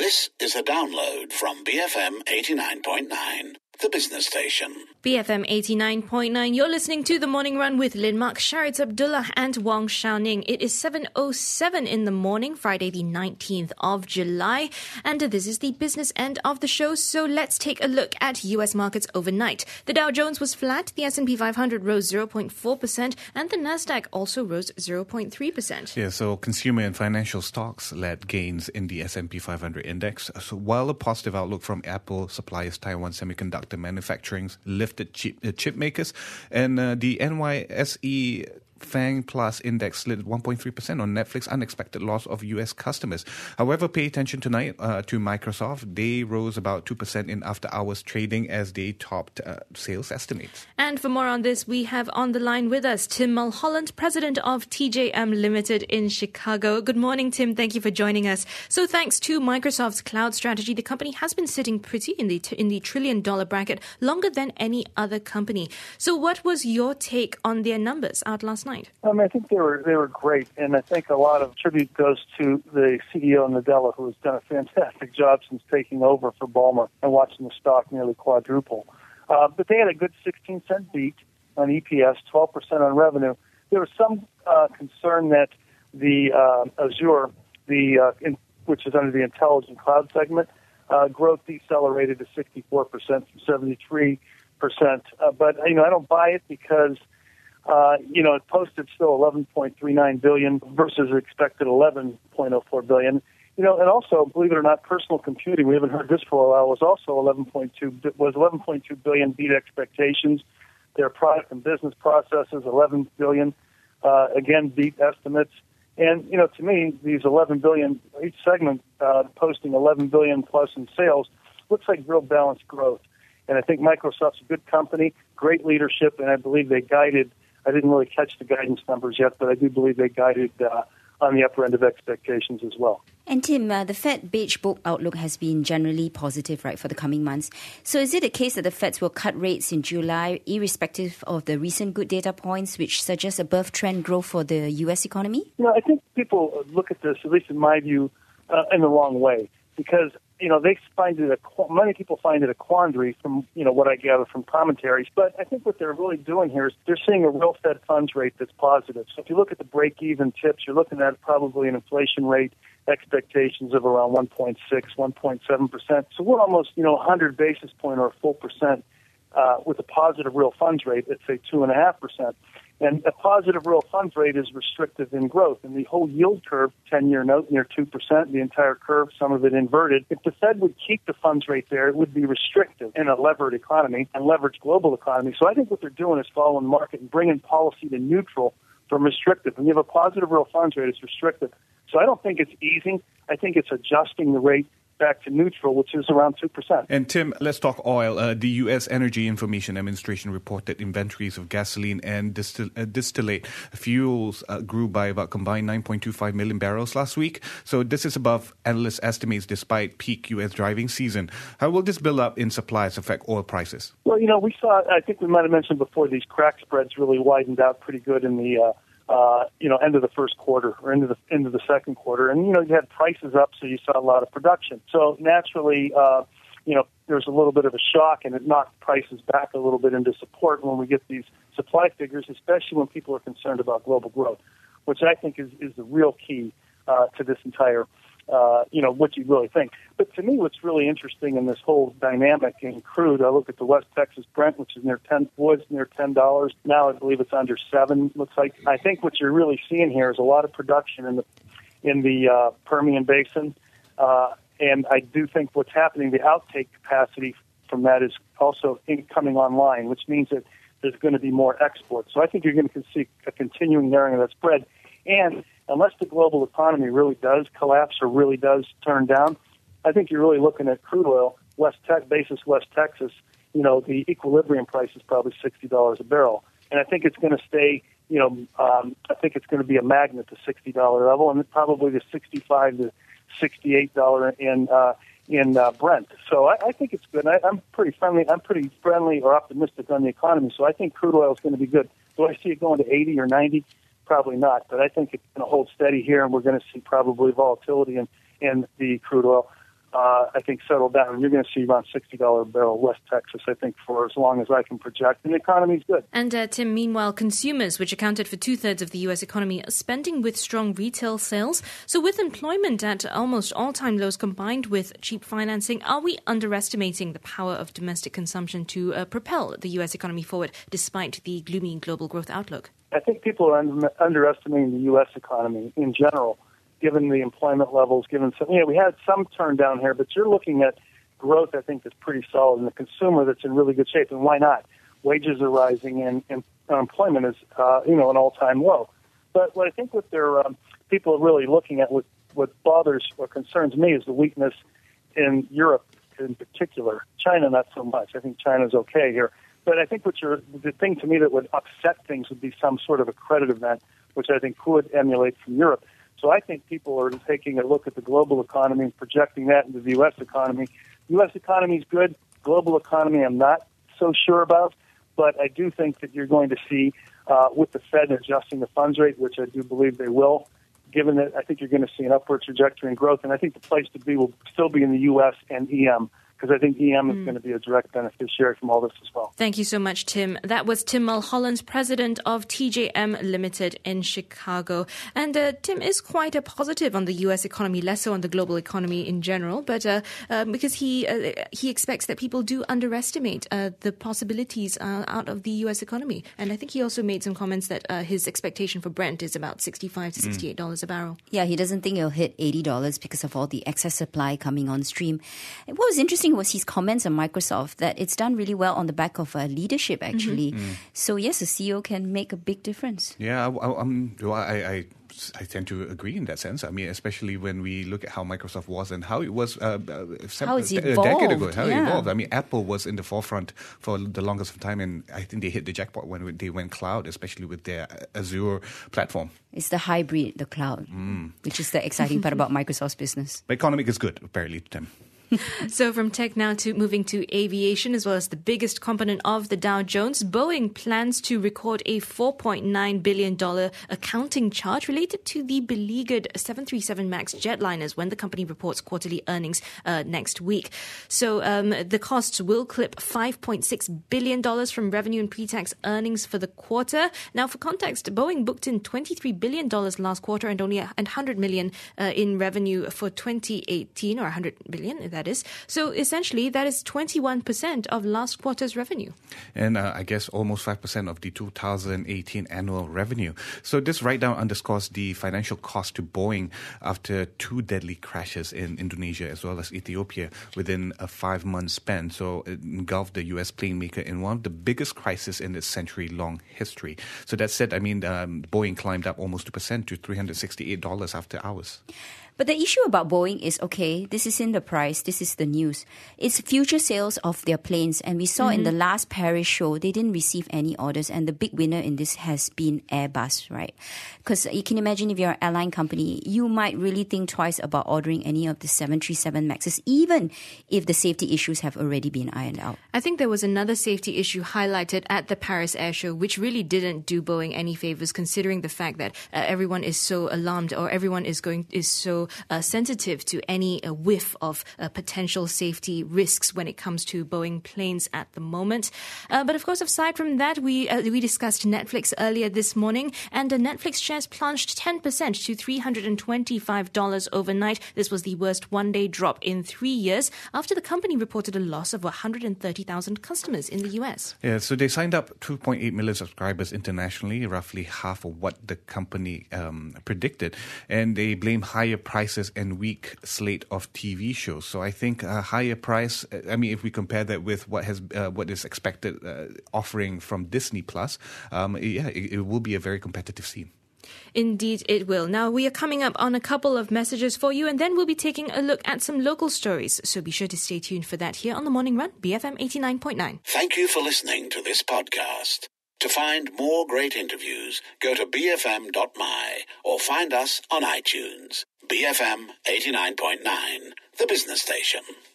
This is a download from BFM 89.9, the business station. BFM 89.9, you're listening to The Morning Run with Lin Mark, Sharitz Abdullah and Wong Xiaoning. It is 7:07 in the morning, Friday the 19th of July, and this is the business end of the show, so let's take a look at US markets overnight. The Dow Jones was flat, the S&P 500 rose 0.4%, and the Nasdaq also rose 0.3%. Yeah, so consumer and financial stocks led gains in the S&P 500 index. So while a positive outlook from Apple, suppliers Taiwan Semiconductor Manufacturing lifted chip makers, and the NYSE FANG Plus Index slid 1.3% on Netflix unexpected loss of U.S. customers. However, pay attention tonight to Microsoft. They rose about 2% in after-hours trading as they topped sales estimates. And for more on this, we have on the line with us Tim Mulholland, president of TJM Limited in Chicago. Good morning, Tim. Thank you for joining us. So thanks to Microsoft's cloud strategy, the company has been sitting pretty in the $1 trillion bracket longer than any other company. So what was your take on their numbers out last night? I think they were great, and I think a lot of tribute goes to the CEO Nadella, who has done a fantastic job since taking over for Ballmer and watching the stock nearly quadruple. But they had a good 16-cent beat on EPS, 12% on revenue. There was some concern that the Azure, which is under the Intelligent Cloud segment, growth decelerated to 64% from 73%. But I don't buy it because it posted still $11.39 billion versus expected $11.04 billion. And also, believe it or not, personal computing, we haven't heard this for a while, was also $11.2 billion, beat expectations. Their product and business processes, $11 billion, again, beat estimates. And, to me, these $11 billion, each segment posting $11 billion plus in sales, looks like real balanced growth. And I think Microsoft's a good company, great leadership, and I believe they guided. I didn't really catch the guidance numbers yet, but I do believe they guided on the upper end of expectations as well. And Tim, the Fed Beige Book outlook has been generally positive, right, for the coming months. So is it the case that the Feds will cut rates in July, irrespective of the recent good data points, which suggest above-trend growth for the U.S. economy? I think people look at this, at least in my view, in the wrong way, because many people find it a quandary from, what I gather from commentaries. But I think what they're really doing here is they're seeing a real Fed funds rate that's positive. So if you look at the break-even tips, you're looking at probably an inflation rate expectations of around 1.6, 1.7%. So we're almost, 100 basis point or a full percent with a positive real funds rate at, say, 2.5%. And a positive real funds rate is restrictive in growth. And the whole yield curve, 10-year note near 2%, the entire curve, some of it inverted. If the Fed would keep the funds rate there, it would be restrictive in a levered economy and leveraged global economy. So I think what they're doing is following the market and bringing policy to neutral from restrictive. When you have a positive real funds rate, it's restrictive. So I don't think it's easing. I think it's adjusting the rate back to neutral, which is around 2%. And Tim, let's talk oil. The U.S. Energy Information Administration reported inventories of gasoline and distillate fuels grew by about combined 9.25 million barrels last week. So this is above analyst estimates despite peak U.S. driving season. How will this build up in supplies affect oil prices? Well, we saw, I think we might have mentioned before, these crack spreads really widened out pretty good in the end of the first quarter or into the second quarter. And, you had prices up, so you saw a lot of production. So naturally, there's a little bit of a shock, and it knocked prices back a little bit into support when we get these supply figures, especially when people are concerned about global growth, which I think is the real key to this entire what you really think. But to me, what's really interesting in this whole dynamic in crude, I look at the West Texas Brent, which is near $10. Now I believe it's under $7. Looks like. I think what you're really seeing here is a lot of production in the Permian Basin, and I do think what's happening, the outtake capacity from that is also coming online, which means that there's going to be more exports. So I think you're going to see a continuing narrowing of that spread. And unless the global economy really does collapse or really does turn down, I think you're really looking at crude oil, West Texas, the equilibrium price is probably $60 a barrel. And I think it's going to stay, I think it's going to be a magnet to $60 level, and probably the $65 to $68 in Brent. So I think it's good. I'm pretty friendly or optimistic on the economy. So I think crude oil is going to be good. Do I see it going to 80 or 90? Probably not. But I think it's going to hold steady here, and we're going to see probably volatility in the crude oil. I think, settle down. You're going to see around $60 a barrel West Texas, I think, for as long as I can project. And the economy's good. And Tim, meanwhile, consumers, which accounted for 2/3 of the U.S. economy, are spending with strong retail sales. So with employment at almost all-time lows combined with cheap financing, are we underestimating the power of domestic consumption to propel the U.S. economy forward despite the gloomy global growth outlook? I think people are underestimating the U.S. economy in general, given the employment levels, given some, we had some turn down here, but you're looking at growth, I think, that's pretty solid, and the consumer that's in really good shape. And why not? Wages are rising, and unemployment is, an all-time low. But what I think what people are really looking at, what bothers or concerns me, is the weakness in Europe in particular. China, not so much. I think China's okay here. But I think the thing to me that would upset things would be some sort of a credit event, which I think could emulate from Europe. So I think people are taking a look at the global economy and projecting that into the U.S. economy. U.S. economy is good. Global economy I'm not so sure about. But I do think that you're going to see, with the Fed adjusting the funds rate, which I do believe they will, given that I think you're going to see an upward trajectory in growth. And I think the place to be will still be in the U.S. and EM, because I think EM is going to be a direct beneficiary from all this as well. Thank you so much, Tim. That was Tim Mulholland, president of TJM Limited in Chicago. And Tim is quite a positive on the U.S. economy, less so on the global economy in general, but because he expects that people do underestimate the possibilities out of the U.S. economy. And I think he also made some comments that his expectation for Brent is about $65 to $68 a barrel. Yeah, he doesn't think it'll hit $80 because of all the excess supply coming on stream. And what was interesting was his comments on Microsoft, that it's done really well on the back of leadership, actually. So, yes, a CEO can make a big difference. Yeah, I tend to agree in that sense. I mean, especially when we look at how Microsoft was and how it was a decade ago, how it evolved. I mean, Apple was in the forefront for the longest of time, and I think they hit the jackpot when they went cloud, especially with their Azure platform. It's the hybrid, the cloud, which is the exciting part about Microsoft's business. The economic is good, apparently, Tim. So from tech now to moving to aviation, as well as the biggest component of the Dow Jones, Boeing plans to record a $4.9 billion accounting charge related to the beleaguered 737 MAX jetliners when the company reports quarterly earnings next week. So the costs will clip $5.6 billion from revenue and pre-tax earnings for the quarter. Now, for context, Boeing booked in $23 billion last quarter and only $100 million in revenue for 2018, or $100 billion, that is. So essentially, that is 21% of last quarter's revenue. And I guess almost 5% of the 2018 annual revenue. So this write-down underscores the financial cost to Boeing after two deadly crashes in Indonesia as well as Ethiopia within a 5-month span. So it engulfed the U.S. plane maker in one of the biggest crises in its century-long history. So that said, I mean, Boeing climbed up almost 2% to $368 after hours. But the issue about Boeing is, okay, this is in the price, this is the news. It's future sales of their planes. And we saw in the last Paris show, they didn't receive any orders. And the big winner in this has been Airbus, right? Because you can imagine if you're an airline company, you might really think twice about ordering any of the 737 MAXs, even if the safety issues have already been ironed out. I think there was another safety issue highlighted at the Paris Air Show, which really didn't do Boeing any favors, considering the fact that everyone is so alarmed, or everyone is so sensitive to any whiff of potential safety risks when it comes to Boeing planes at the moment. But of course, aside from that, we discussed Netflix earlier this morning, and Netflix shares plunged 10% to $325 overnight. This was the worst one-day drop in 3 years after the company reported a loss of 130,000 customers in the US. Yeah, so they signed up 2.8 million subscribers internationally, roughly half of what the company predicted, and they blame higher prices and weak slate of TV shows. So I think a higher price, I mean, if we compare that with what is expected offering from Disney Plus, it will be a very competitive scene. Indeed, it will. Now, we are coming up on a couple of messages for you, and then we'll be taking a look at some local stories. So be sure to stay tuned for that here on The Morning Run, BFM 89.9. Thank you for listening to this podcast. To find more great interviews, go to bfm.my or find us on iTunes. BFM 89.9, the business station.